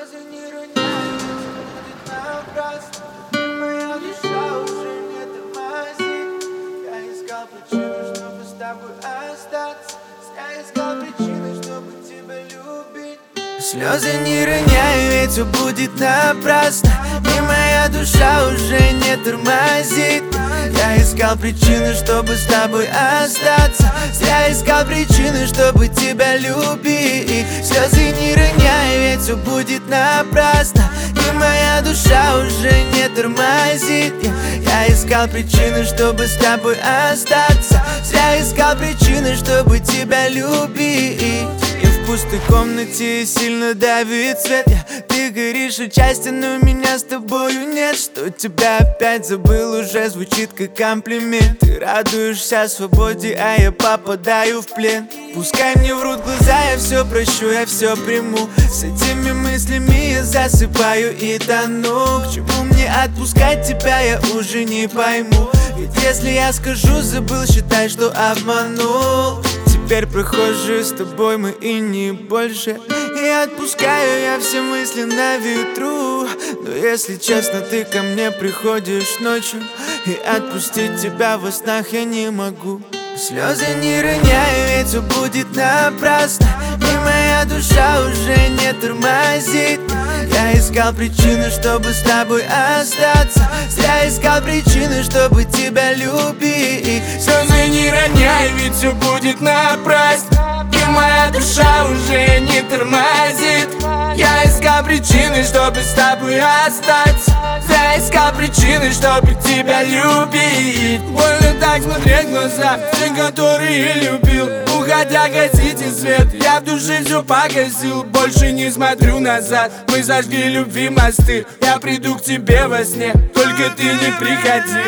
Слезы не роняют, будет напрасно. И моя душа уже не тормозит. Я искал причину, чтобы с тобой остаться. Я искал причины, чтобы тебя любить. Слезы не роняю, ведь все будет напрасно. И моя душа уже не тормозит. Я искал причины, чтобы с тобой остаться. Я искал причины, чтобы тебя любить. Слезы не роняй, ведь все будет напрасно. И моя душа уже не тормозит. Я искал причины, чтобы с тобой остаться. Я искал причины, чтобы тебя любить. Я в пустой комнате, сильно давит свет. Ты горишь отчасти, но меня с тобою нет. Что тебя опять забыл, уже звучит как комплимент. Ты радуешься свободе, а я попадаю в плен. Пускай мне врут глаза, я все прощу, я все приму. С этими мыслями я засыпаю и тону. К чему мне отпускать тебя, я уже не пойму. Ведь если я скажу, забыл, считай, что обманул. Теперь прохожие с тобой мы и не больше. И отпускаю я все мысли на ветру. Но если честно, ты ко мне приходишь ночью, и отпустить тебя во снах я не могу. Слезы не роняю, ведь все будет напрасно. И моя душа уже не тормозит. Я искал причины, чтобы с тобой остаться. Я искал причины, чтобы тебя любить. Слезы не роняй, ведь все будет напрасно. И моя душа уже не тормозит. Я искал причины, чтобы с тобой остаться. Я искал причины, чтобы тебя любить. Больно так смотреть в глаза, те, которые любил. Уходя гасите свет, я в душе все погасил. Больше не смотрю назад, мы зажгли любви мосты. Я приду к тебе во сне, только ты не приходи.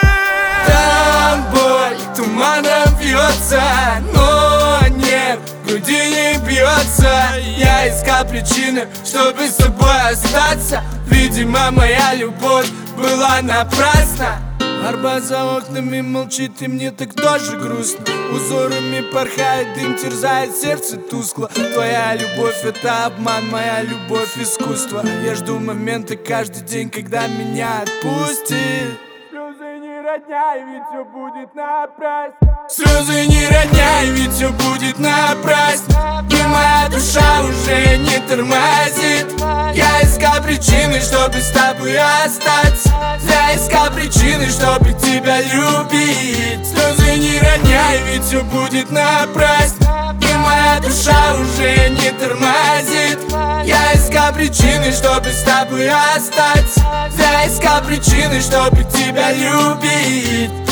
Там боль туманом вьется, но нет, в груди не бьется. Я искал причины, чтобы с тобой остаться. Видимо, моя любовь была напрасна. Арбат за окнами молчит, и мне так тоже грустно. Узорами порхает дым, терзает сердце тускло. Твоя любовь — это обман, моя любовь — искусство. Я жду момента каждый день, когда меня отпустит. Слезы не роняй, ведь все будет напрасно. Слезы не роняй, ведь все будет напрасно. И моя душа уже не тормозит. Я искал причины, чтобы с тобой остаться. Я искал причины, чтобы тебя любить. Слезы не роняй, ведь все будет напрасно. И моя душа уже не тормозит. Я искал причины, чтобы с тобой остаться. Я искал причины, чтобы тебя любить.